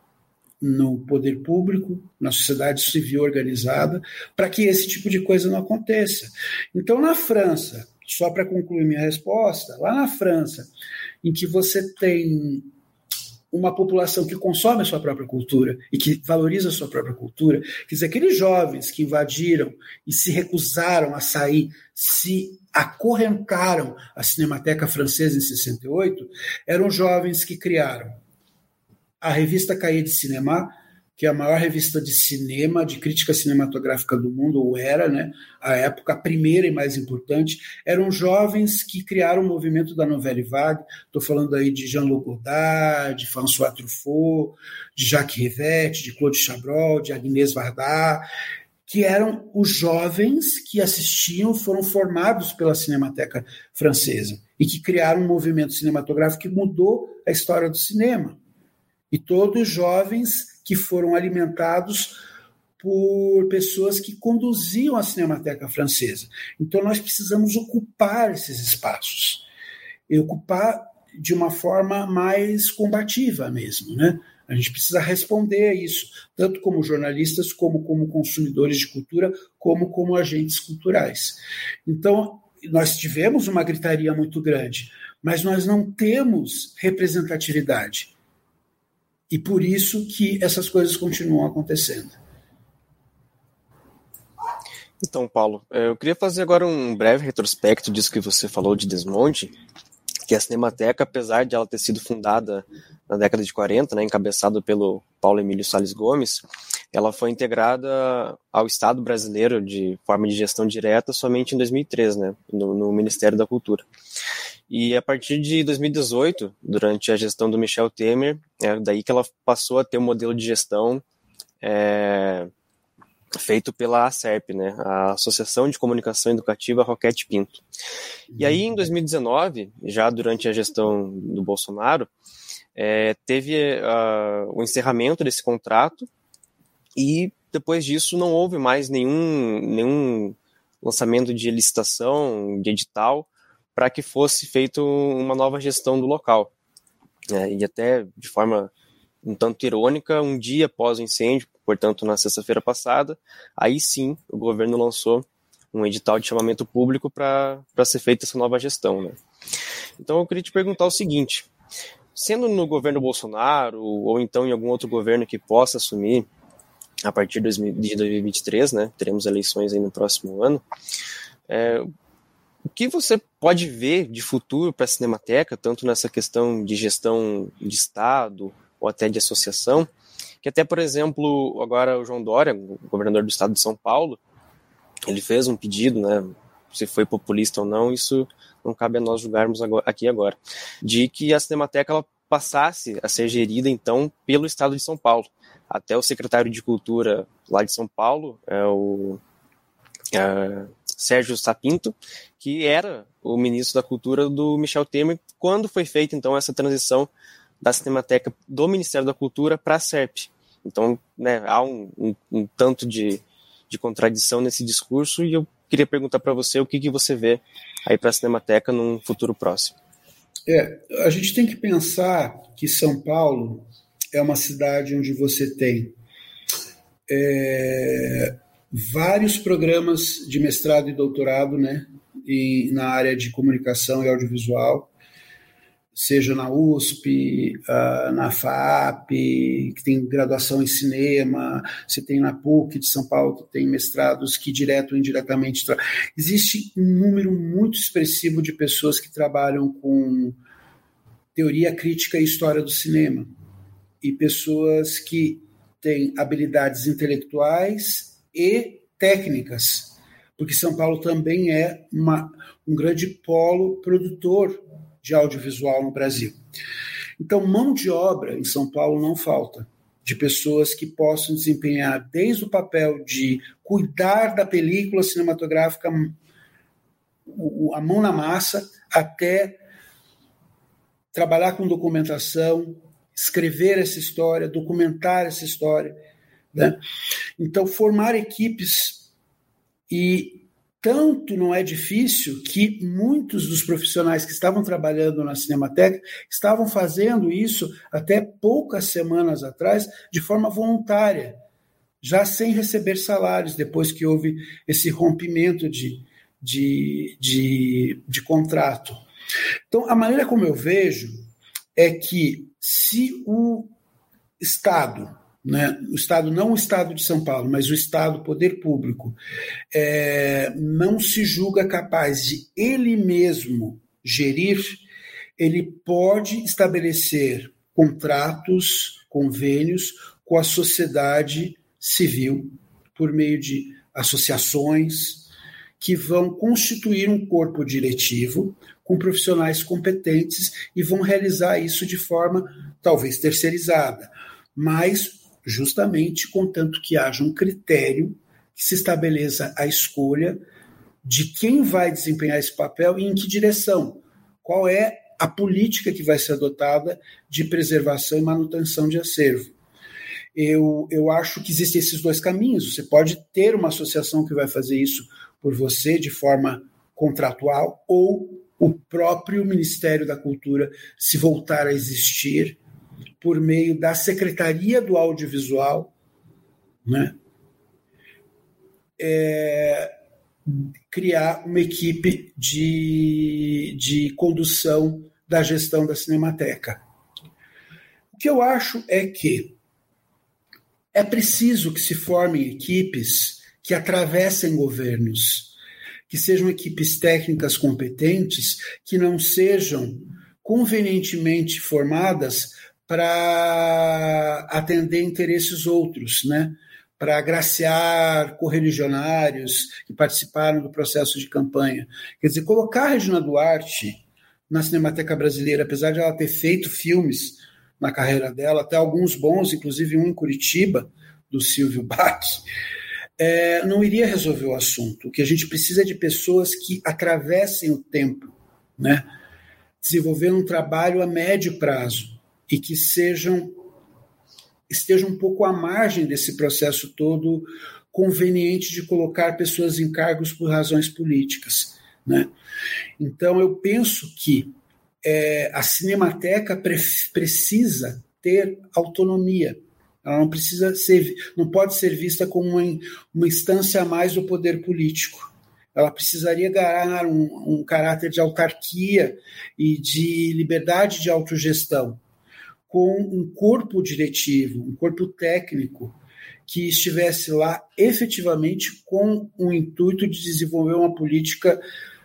no poder público, na sociedade civil organizada, para que esse tipo de coisa não aconteça. Então, na França, só para concluir minha resposta, lá na França, em que você tem uma população que consome a sua própria cultura e que valoriza a sua própria cultura, quer dizer, aqueles jovens que invadiram e se recusaram a sair, se acorrentaram à Cinemateca Francesa em sessenta e oito, eram jovens que criaram a revista Cahiers de Cinéma, que é a maior revista de cinema, de crítica cinematográfica do mundo, ou era, né, à época, a primeira e mais importante. Eram jovens que criaram o movimento da Nouvelle Vague. Estou falando aí de Jean-Luc Godard, de François Truffaut, de Jacques Rivette, de Claude Chabrol, de Agnès Varda, que eram os jovens que assistiam, foram formados pela Cinemateca Francesa e que criaram um movimento cinematográfico que mudou a história do cinema. E todos jovens que foram alimentados por pessoas que conduziam a Cinemateca Francesa. Então nós precisamos ocupar esses espaços, e ocupar de uma forma mais combativa mesmo, né? A gente precisa responder a isso, tanto como jornalistas, como como consumidores de cultura, como como agentes culturais. Então nós tivemos uma gritaria muito grande, mas nós não temos representatividade. E por isso que essas coisas continuam acontecendo. Então, Paulo, eu queria fazer agora um breve retrospecto disso que você falou de Desmonte, que a Cinemateca, apesar de ela ter sido fundada na década de quarenta, né, encabeçada pelo Paulo Emílio Salles Gomes, ela foi integrada ao Estado brasileiro de forma de gestão direta somente em dois mil e três, né, no, no Ministério da Cultura. E a partir de dois mil e dezoito, durante a gestão do Michel Temer, é daí que ela passou a ter um modelo de gestão é, feito pela ASERP, né, a Associação de Comunicação Educativa Roquete Pinto. E aí, em dois mil e dezenove, já durante a gestão do Bolsonaro, é, teve uh, o encerramento desse contrato e depois disso não houve mais nenhum, nenhum lançamento de licitação, de edital, para que fosse feita uma nova gestão do local. É, e até de forma um tanto irônica, um dia após o incêndio, portanto na sexta-feira passada, aí sim o governo lançou um edital de chamamento público para ser feita essa nova gestão, né? Então eu queria te perguntar o seguinte, sendo no governo Bolsonaro ou então em algum outro governo que possa assumir a partir de dois mil e vinte e três, né, teremos eleições aí no próximo ano, é, o que você pode ver de futuro para a Cinemateca, tanto nessa questão de gestão de Estado ou até de associação, que até, por exemplo, agora o João Dória, o governador do estado de São Paulo, ele fez um pedido, né, se foi populista ou não, isso não cabe a nós julgarmos agora, aqui agora, de que a Cinemateca ela passasse a ser gerida, então, pelo estado de São Paulo. Até o secretário de Cultura lá de São Paulo, é o é, Sérgio Sapinto, que era o ministro da Cultura do Michel Temer, quando foi feita, então, essa transição da Cinemateca do Ministério da Cultura para a SERP. Então, né, há um, um, um tanto de, de contradição nesse discurso e eu queria perguntar para você o que, que você vê aí para a Cinemateca num futuro próximo. É, a gente tem que pensar que São Paulo é uma cidade onde você tem é, vários programas de mestrado e doutorado, né, e, na área de comunicação e audiovisual, seja na U S P, uh, na FAAP, que tem graduação em cinema, você tem na PUC de São Paulo, que tem mestrados que direto ou indiretamente... Tra... Existe um número muito expressivo de pessoas que trabalham com teoria crítica e história do cinema, e pessoas que têm habilidades intelectuais e técnicas, porque São Paulo também é uma, um grande polo produtor de audiovisual no Brasil. Então, mão de obra em São Paulo não falta, de pessoas que possam desempenhar desde o papel de cuidar da película cinematográfica, a mão na massa, até trabalhar com documentação, escrever essa história, documentar essa história, né? Então, formar equipes, e tanto não é difícil que muitos dos profissionais que estavam trabalhando na Cinemateca estavam fazendo isso até poucas semanas atrás de forma voluntária, já sem receber salários, depois que houve esse rompimento de, de, de, de contrato. Então, a maneira como eu vejo é que se o Estado, né, o Estado, não o Estado de São Paulo, mas o Estado, o poder público, é, não se julga capaz de ele mesmo gerir, ele pode estabelecer contratos, convênios com a sociedade civil, por meio de associações, que vão constituir um corpo diretivo com profissionais competentes e vão realizar isso de forma talvez terceirizada, mas justamente contanto que haja um critério que se estabeleça a escolha de quem vai desempenhar esse papel e em que direção, qual é a política que vai ser adotada de preservação e manutenção de acervo. Eu, eu acho que existem esses dois caminhos. Você pode ter uma associação que vai fazer isso por você de forma contratual, ou o próprio Ministério da Cultura, se voltar a existir, por meio da Secretaria do Audiovisual, né, é, criar uma equipe de, de condução da gestão da Cinemateca. O que eu acho é que é preciso que se formem equipes que atravessem governos, que sejam equipes técnicas competentes, que não sejam convenientemente formadas para atender interesses outros, né? Para agraciar correligionários que participaram do processo de campanha. Quer dizer, colocar a Regina Duarte na Cinemateca Brasileira, apesar de ela ter feito filmes na carreira dela, até alguns bons, inclusive um em Curitiba, do Silvio Bach, é, não iria resolver o assunto. O que a gente precisa é de pessoas que atravessem o tempo, né? Desenvolvendo um trabalho a médio prazo e que sejam, estejam um pouco à margem desse processo todo conveniente de colocar pessoas em cargos por razões políticas, né? Então, eu penso que é, a Cinemateca pre- precisa ter autonomia. Ela não precisa ser, não pode ser vista como uma, uma instância a mais do poder político. Ela precisaria ganhar um, um caráter de autarquia e de liberdade de autogestão, com um corpo diretivo, um corpo técnico que estivesse lá efetivamente com o intuito de desenvolver uma política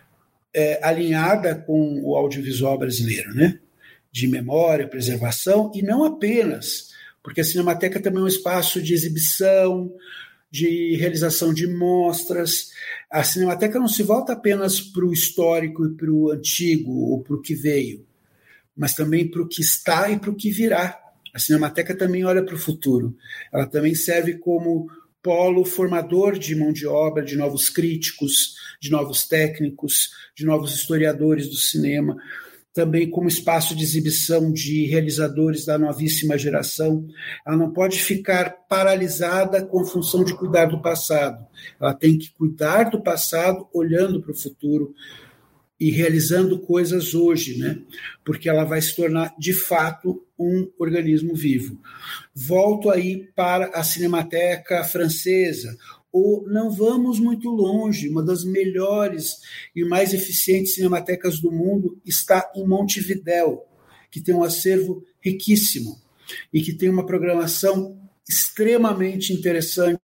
é, alinhada com o audiovisual brasileiro, né? De memória, preservação, e não apenas, porque a Cinemateca também é um espaço de exibição, de realização de mostras. A Cinemateca não se volta apenas para o histórico e para o antigo, ou para o que veio, mas também para o que está e para o que virá. A Cinemateca também olha para o futuro. Ela também serve como polo formador de mão de obra, de novos críticos, de novos técnicos, de novos historiadores do cinema, também como espaço de exibição de realizadores da novíssima geração. Ela não pode ficar paralisada com a função de cuidar do passado. Ela tem que cuidar do passado olhando para o futuro e realizando coisas hoje, né? Porque ela vai se tornar, de fato, um organismo vivo. Volto aí para a Cinemateca Francesa, ou não vamos muito longe, uma das melhores e mais eficientes cinematecas do mundo está em Montevidéu, que tem um acervo riquíssimo e que tem uma programação extremamente interessante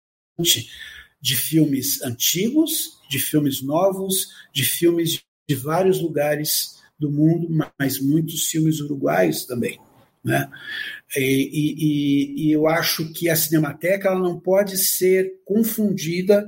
de filmes antigos, de filmes novos, de filmes de vários lugares do mundo, mas muitos filmes uruguaios também, né? E, e, e eu acho que a Cinemateca ela não pode ser confundida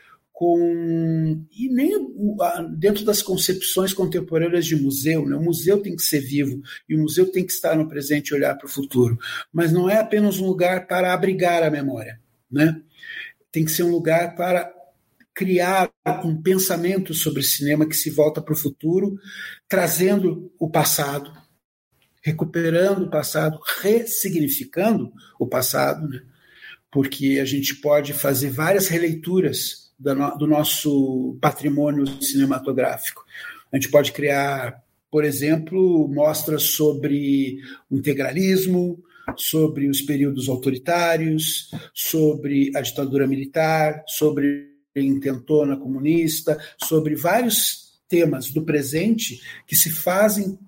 com... e nem dentro das concepções contemporâneas de museu, né? O museu tem que ser vivo e o museu tem que estar no presente e olhar para o futuro, mas não é apenas um lugar para abrigar a memória, né? Tem que ser um lugar para criar um pensamento sobre cinema que se volta para o futuro, trazendo o passado, recuperando o passado, ressignificando o passado, né? Porque a gente pode fazer várias releituras do, no, do nosso patrimônio cinematográfico. A gente pode criar, por exemplo, mostras sobre o integralismo, sobre os períodos autoritários, sobre a ditadura militar, sobre a intentona comunista, sobre vários temas do presente que se fazem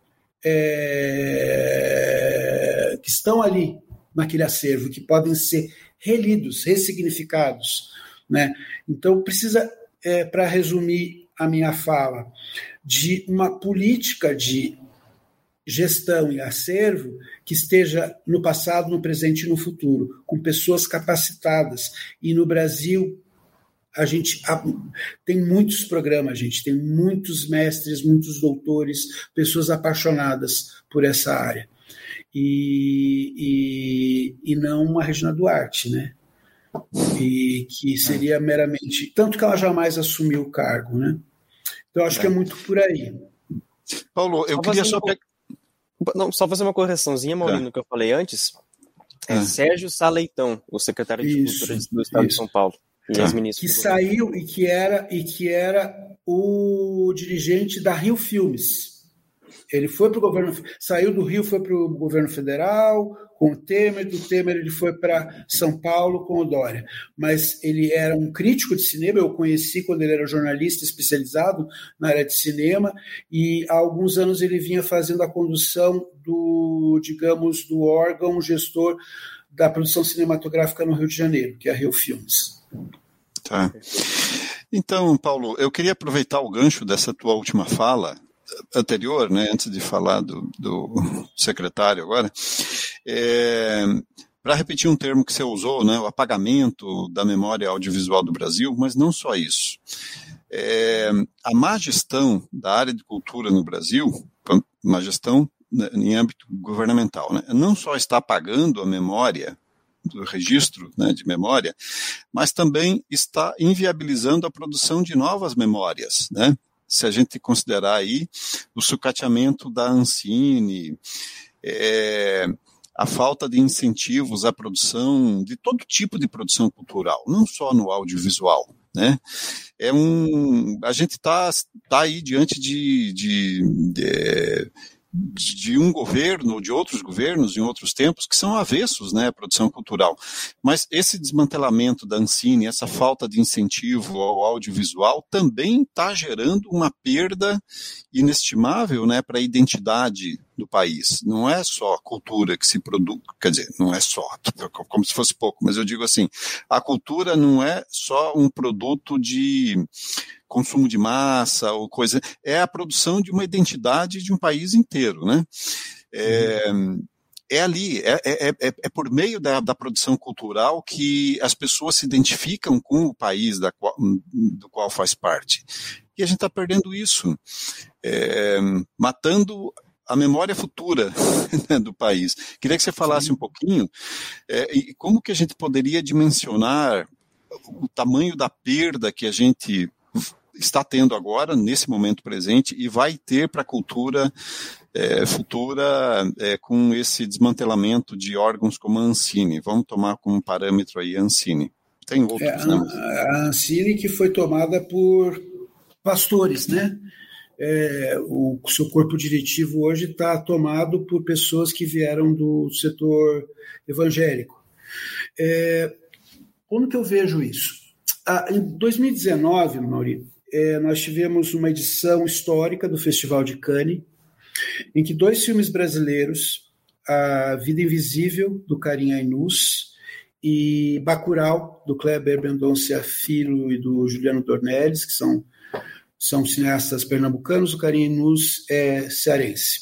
É, que estão ali naquele acervo, que podem ser relidos, ressignificados, né? Então, precisa, é, para resumir a minha fala, de uma política de gestão e acervo que esteja no passado, no presente e no futuro, com pessoas capacitadas. E no Brasil, a gente tem muitos programas, a gente tem muitos mestres, muitos doutores, pessoas apaixonadas por essa área. E, e, e não uma Regina Duarte, né? E que seria meramente... Tanto que ela jamais assumiu o cargo, né? Então, acho é. que é muito por aí. Paulo, eu só queria só... Uma... Não, só fazer uma correçãozinha, Maurício, no é. que eu falei antes. É, é. Sérgio Sá Leitão, o secretário de isso, Cultura do Estado isso. de São Paulo. Tá. Que saiu e que, era, e que era o dirigente da Rio Filmes. Ele foi para o governo, saiu do Rio, foi para o governo federal com o Temer, do Temer ele foi para São Paulo com o Dória. Mas ele era um crítico de cinema, eu o conheci quando ele era jornalista especializado na área de cinema, e há alguns anos ele vinha fazendo a condução do, digamos, do órgão gestor da produção cinematográfica no Rio de Janeiro, que é a Rio Filmes. Tá. Então, Paulo, eu queria aproveitar o gancho dessa tua última fala anterior, né, antes de falar do, do secretário agora, é, para repetir um termo que você usou, né, o apagamento da memória audiovisual do Brasil, mas não só isso. É, a má gestão da área de cultura no Brasil, má gestão em âmbito governamental, né, não só está apagando a memória do registro, né, de memória, mas também está inviabilizando a produção de novas memórias, né? Se a gente considerar aí o sucateamento da Ancine, é, a falta de incentivos à produção de todo tipo de produção cultural, não só no audiovisual, né? É um, a gente está tá aí diante de, de, de de um governo, de outros governos em outros tempos, que são avessos, né, à produção cultural. Mas esse desmantelamento da Ancine, essa falta de incentivo ao audiovisual, também está gerando uma perda inestimável, né, para a identidade do país. Não é só a cultura que se produz, quer dizer, não é só, como se fosse pouco, mas eu digo assim, a cultura não é só um produto de consumo de massa ou coisa, é a produção de uma identidade de um país inteiro, né? É, é ali, é, é, é, é por meio da, da produção cultural que as pessoas se identificam com o país da qual, do qual faz parte. E a gente está perdendo isso, é, matando a memória futura do país. Queria que você falasse um pouquinho é, e como que a gente poderia dimensionar o tamanho da perda que a gente está tendo agora, nesse momento presente, e vai ter para a cultura é, futura é, com esse desmantelamento de órgãos como a Ancine. Vamos tomar como parâmetro aí a Ancine. Tem outros, é, né? A Ancine que foi tomada por pastores, né? É, o seu corpo diretivo hoje está tomado por pessoas que vieram do setor evangélico. É, como que eu vejo isso? Ah, em dois mil e dezenove, Maurício, é, nós tivemos uma edição histórica do Festival de Cannes, em que dois filmes brasileiros, A Vida Invisível, do Karim Ainus, e Bacurau, do Kleber Mendonça Filho e do Juliano Dornelles, que são, são cineastas pernambucanos, o Karim Ainus é cearense.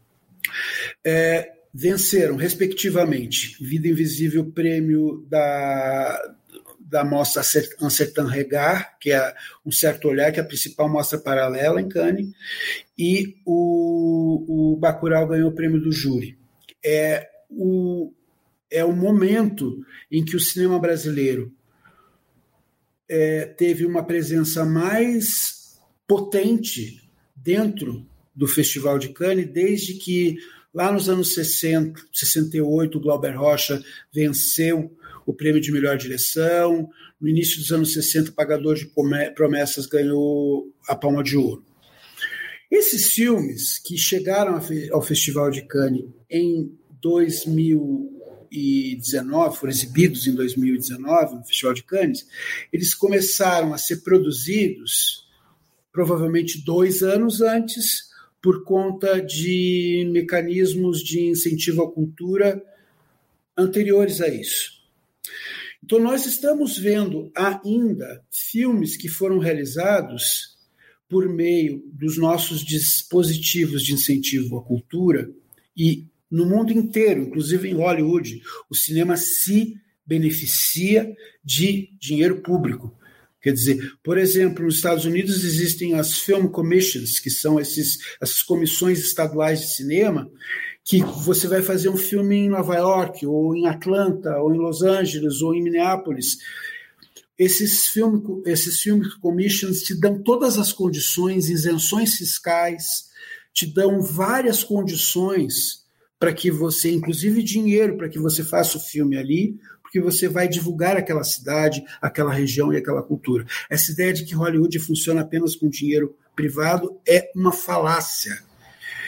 É, venceram, respectivamente, Vida Invisível, prêmio da... da mostra Un Certain Regard, que é Um Certo Olhar, que é a principal mostra paralela em Cannes, e o, o Bacurau ganhou o prêmio do júri. É o, é o momento em que o cinema brasileiro é, teve uma presença mais potente dentro do Festival de Cannes, desde que, lá nos anos sessenta, sessenta e oito, o Glauber Rocha venceu o prêmio de melhor direção. No início dos anos sessenta, o Pagador de Promessas ganhou a Palma de Ouro. Esses filmes que chegaram ao Festival de Cannes em dois mil e dezenove, foram exibidos em dois mil e dezenove, no Festival de Cannes, eles começaram a ser produzidos provavelmente dois anos antes, por conta de mecanismos de incentivo à cultura anteriores a isso. Então, nós estamos vendo ainda filmes que foram realizados por meio dos nossos dispositivos de incentivo à cultura e no mundo inteiro, inclusive em Hollywood, o cinema se beneficia de dinheiro público. Quer dizer, por exemplo, nos Estados Unidos existem as Film Commissions, que são esses, essas comissões estaduais de cinema, que você vai fazer um filme em Nova York, ou em Atlanta, ou em Los Angeles, ou em Minneapolis. Esses film, esses film commissions te dão todas as condições, isenções fiscais, te dão várias condições para que você, inclusive dinheiro, para que você faça o filme ali, porque você vai divulgar aquela cidade, aquela região e aquela cultura. Essa ideia de que Hollywood funciona apenas com dinheiro privado é uma falácia.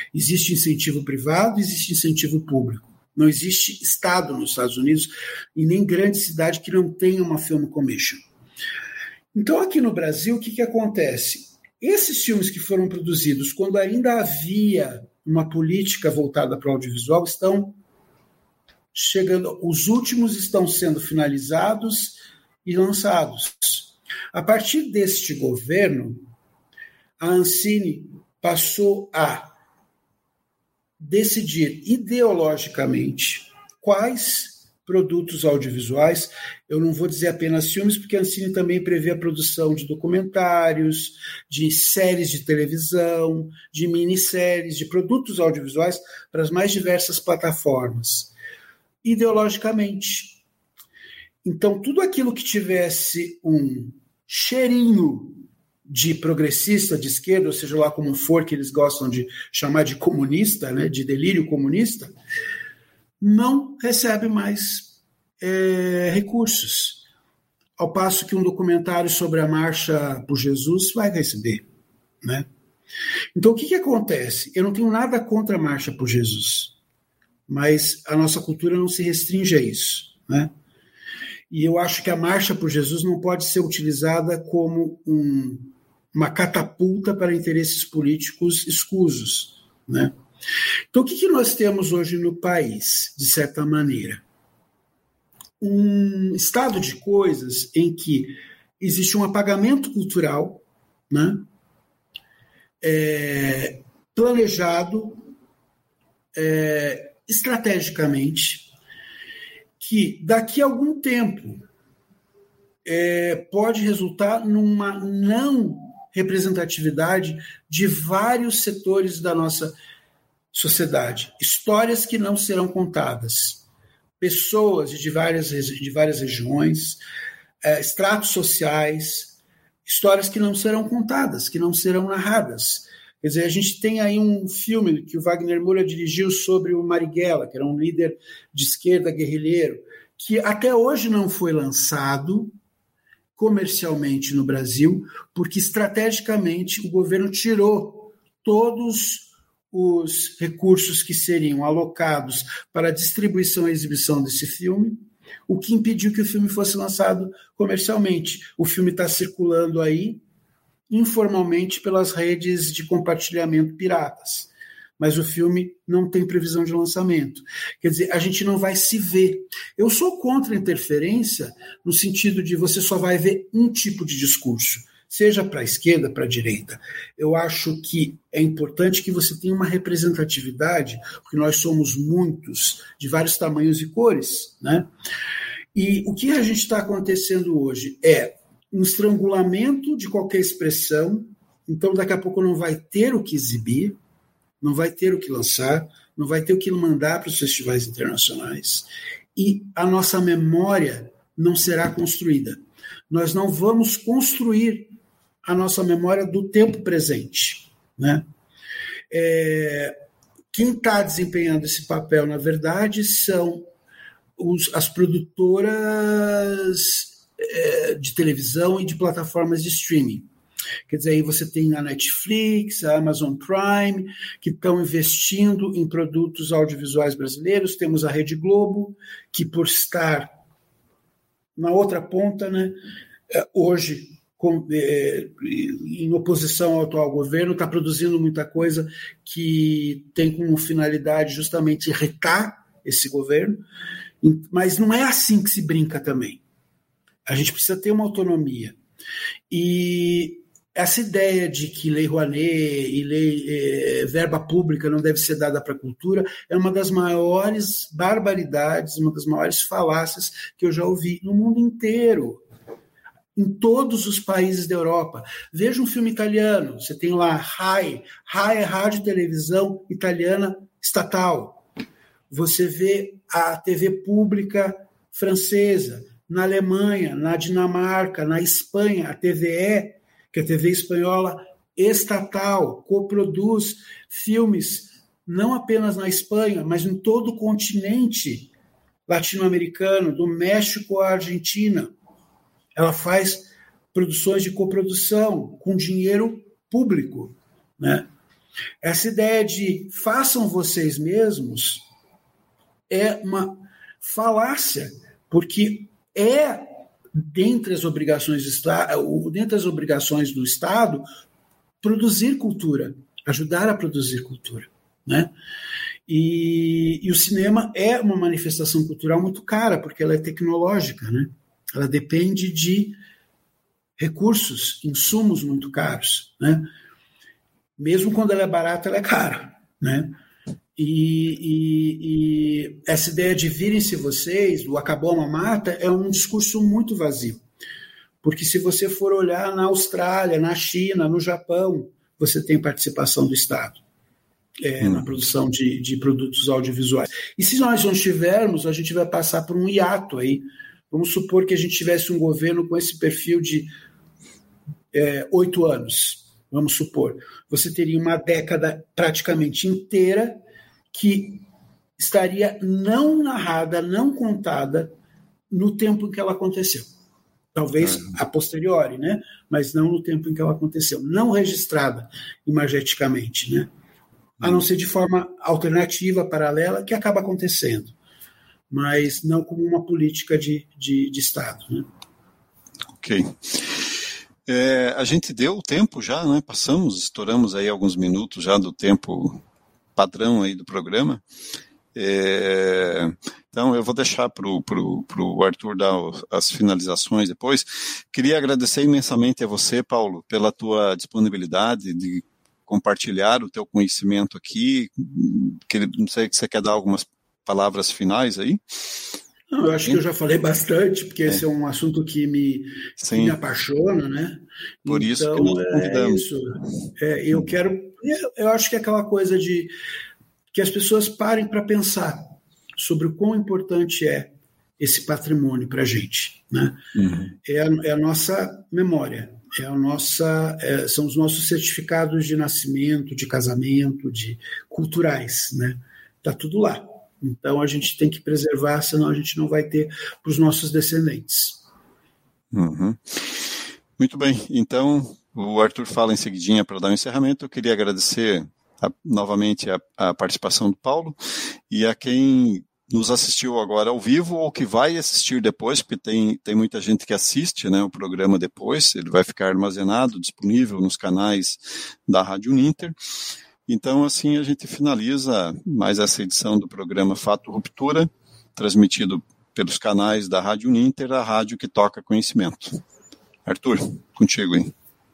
Existe incentivo privado, existe incentivo público. Não existe estado nos Estados Unidos e nem grande cidade que não tenha uma Film Commission. Então, aqui no Brasil, o que, que acontece? Esses filmes que foram produzidos quando ainda havia uma política voltada para o audiovisual estão chegando, os últimos estão sendo finalizados e lançados. A partir deste governo, a Ancine passou a decidir ideologicamente quais produtos audiovisuais, eu não vou dizer apenas filmes, porque a Ancine também prevê a produção de documentários, de séries de televisão, de minisséries, de produtos audiovisuais para as mais diversas plataformas, ideologicamente. Então, tudo aquilo que tivesse um cheirinho de progressista, de esquerda, ou seja lá como for que eles gostam de chamar de comunista, né, de delírio comunista, não recebe mais é, recursos. Ao passo que um documentário sobre a Marcha por Jesus vai receber. Né? Então, o que, que acontece? Eu não tenho nada contra a Marcha por Jesus, mas a nossa cultura não se restringe a isso. Né? E eu acho que a Marcha por Jesus não pode ser utilizada como um, uma catapulta para interesses políticos escusos. Né? Então, o que, que nós temos hoje no país, de certa maneira? Um estado de coisas em que existe um apagamento cultural, né? é, planejado é, estrategicamente, que daqui a algum tempo é, pode resultar numa não representatividade de vários setores da nossa sociedade. Histórias que não serão contadas. Pessoas de várias, de várias regiões, é, estratos sociais, histórias que não serão contadas, que não serão narradas. Quer dizer, a gente tem aí um filme que o Wagner Moura dirigiu sobre o Marighella, que era um líder de esquerda guerrilheiro, que até hoje não foi lançado comercialmente no Brasil, porque estrategicamente o governo tirou todos os recursos que seriam alocados para a distribuição e exibição desse filme, o que impediu que o filme fosse lançado comercialmente. O filme está circulando aí informalmente pelas redes de compartilhamento piratas, mas o filme não tem previsão de lançamento. Quer dizer, a gente não vai se ver. Eu sou contra a interferência no sentido de você só vai ver um tipo de discurso, seja para a esquerda, para a direita. Eu acho que é importante que você tenha uma representatividade, porque nós somos muitos, de vários tamanhos e cores, né? E o que a gente está acontecendo hoje é um estrangulamento de qualquer expressão, então daqui a pouco não vai ter o que exibir, não vai ter o que lançar, não vai ter o que mandar para os festivais internacionais, e a nossa memória não será construída. Nós não vamos construir a nossa memória do tempo presente. Né? É, quem está desempenhando esse papel, na verdade, são os, as produtoras é, de televisão e de plataformas de streaming. Quer dizer, aí você tem a Netflix, a Amazon Prime, que estão investindo em produtos audiovisuais brasileiros. Temos a Rede Globo, que por estar na outra ponta, né, hoje, com, é, em oposição ao atual governo, está produzindo muita coisa que tem como finalidade justamente irritar esse governo, mas não é assim que se brinca também. A gente precisa ter uma autonomia. E essa ideia de que lei Rouanet e lei eh, verba pública não deve ser dada para a cultura é uma das maiores barbaridades, uma das maiores falácias que eu já ouvi no mundo inteiro, em todos os países da Europa. Veja um filme italiano, você tem lá RAI, RAI é rádio e televisão italiana estatal. Você vê a T V pública francesa, na Alemanha, na Dinamarca, na Espanha, a T V E, que é a T V espanhola estatal, coproduz filmes não apenas na Espanha, mas em todo o continente latino-americano, do México à Argentina. Ela faz produções de coprodução com dinheiro público. Né? Essa ideia de façam vocês mesmos é uma falácia, porque é, dentre as obrigações do Estado, dentre as obrigações do Estado, produzir cultura, ajudar a produzir cultura, né? E, e o cinema é uma manifestação cultural muito cara, porque ela é tecnológica, né? Ela depende de recursos, insumos muito caros, né? Mesmo quando ela é barata, ela é cara, né? E, e, e essa ideia de virem-se vocês, o acabou a mamata, é um discurso muito vazio. Porque se você for olhar na Austrália, na China, no Japão, você tem participação do Estado é, hum. na produção de, de produtos audiovisuais. E se nós não tivermos, a gente vai passar por um hiato aí. Vamos supor que a gente tivesse um governo com esse perfil de oito é, anos. Vamos supor, você teria uma década praticamente inteira que estaria não narrada, não contada no tempo em que ela aconteceu. Talvez uhum. a posteriori, né? Mas não no tempo em que ela aconteceu. Não registrada imageticamente, né? A não ser de forma alternativa, paralela, que acaba acontecendo. Mas não como uma política de, de, de Estado, né? Ok. É, a gente deu o tempo já, né? Passamos, estouramos aí alguns minutos já do tempo padrão aí do programa. É, então eu vou deixar para o Arthur dar as finalizações depois. Queria agradecer imensamente a você, Paulo, pela tua disponibilidade de compartilhar o teu conhecimento aqui. Que, não sei se você quer dar algumas palavras finais aí. Não, eu acho Sim. que eu já falei bastante, porque é. esse é um assunto que me, que me apaixona, né? Por então, isso que nós convidamos. É isso. É, eu quero... Eu, eu acho que é aquela coisa de que as pessoas parem para pensar sobre o quão importante é esse patrimônio para a gente, né? Uhum. É, a, é a nossa memória, é a nossa, é, são os nossos certificados de nascimento, de casamento, de culturais, né? Tá tudo lá. Então a gente tem que preservar, senão a gente não vai ter para os nossos descendentes. Uhum. Muito bem, então o Arthur fala em seguidinha para dar um encerramento. Eu queria agradecer a, novamente a, a participação do Paulo e a quem nos assistiu agora ao vivo ou que vai assistir depois, porque tem, tem muita gente que assiste, né, o programa depois, ele vai ficar armazenado, disponível nos canais da Rádio Uninter. Então, assim, a gente finaliza mais essa edição do programa Fato Ruptura, transmitido pelos canais da Rádio Uninter, a rádio que toca conhecimento. Arthur, contigo, hein?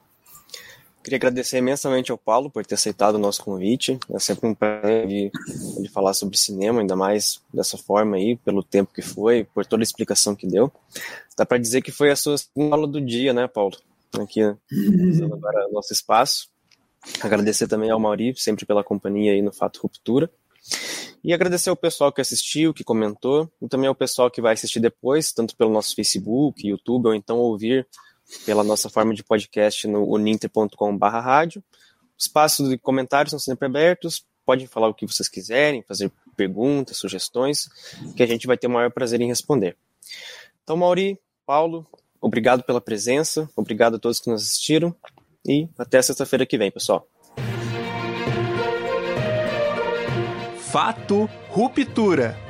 Queria agradecer imensamente ao Paulo por ter aceitado o nosso convite. É sempre um prazer de, de falar sobre cinema, ainda mais dessa forma aí, pelo tempo que foi, por toda a explicação que deu. Dá para dizer que foi a sua segunda aula do dia, né, Paulo? Aqui, usando agora o nosso espaço. Agradecer também ao Mauri, sempre pela companhia aí no Fato Ruptura. E agradecer ao pessoal que assistiu, que comentou, e também ao pessoal que vai assistir depois, tanto pelo nosso Facebook, YouTube, ou então ouvir pela nossa forma de podcast no uninter ponto com barra rádio. Os espaços de comentários são sempre abertos, podem falar o que vocês quiserem, fazer perguntas, sugestões, que a gente vai ter o maior prazer em responder. Então, Mauri, Paulo, obrigado pela presença, obrigado a todos que nos assistiram, e até sexta-feira que vem, pessoal. Fato Ruptura.